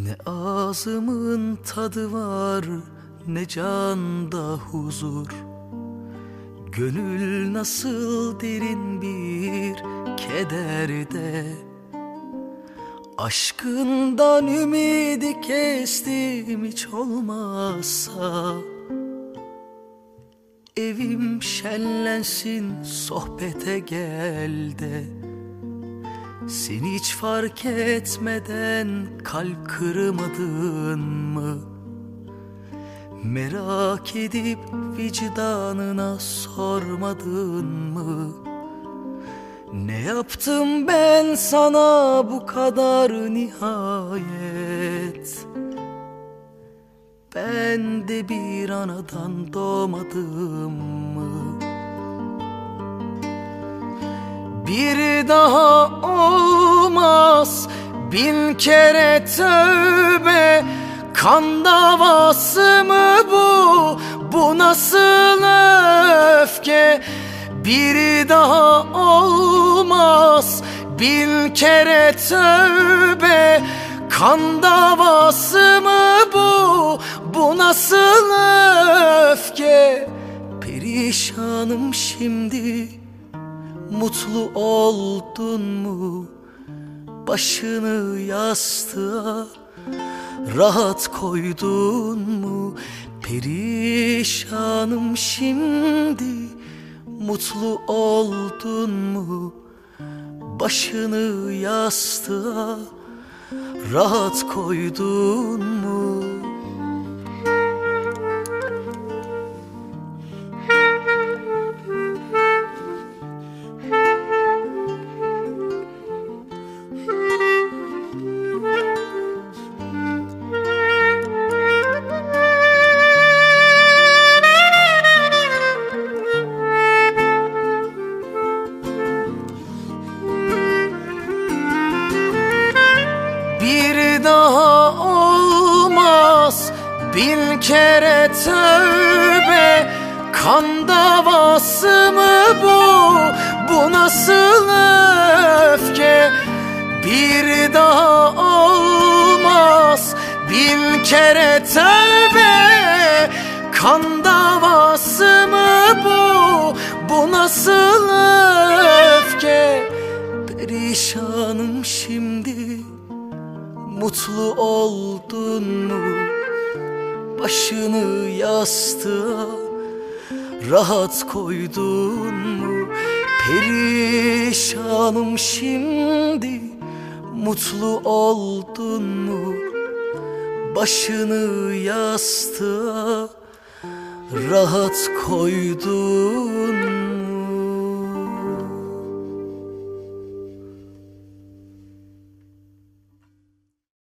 Ne ağzımın tadı var, ne canda huzur. Gönül nasıl derin bir kederde. Aşkından ümidi kestim hiç olmazsa. Evim şenlensin, sohbete gel de. Seni hiç fark etmeden kalp kırmadın mı? Merak edip vicdanına sormadın mı? Ne yaptım ben sana bu kadar nihayet? Ben de bir anadan doğmadım mı? Bir daha olmaz, bin kere tövbe. Kan davası mı bu? Bu nasıl öfke? Bir daha olmaz, bin kere tövbe. Kan davası mı bu? Bu nasıl öfke? Perişanım şimdi. Mutlu oldun mu? Başını yastığa rahat koydun mu? Perişanım şimdi. Mutlu oldun mu? Başını yastığa rahat koydun mu? Bir daha olmaz, bin kere tövbe. Kan davası mı bu? Bu nasıl öfke? Bir daha olmaz, bin kere tövbe. Kan davası mı bu? Bu nasıl öfke? Perişanım şimdi. Mutlu oldun mu? Başını yastığa rahat koydun mu? Perişanım şimdi. Mutlu oldun mu? Başını yastığa rahat koydun mu?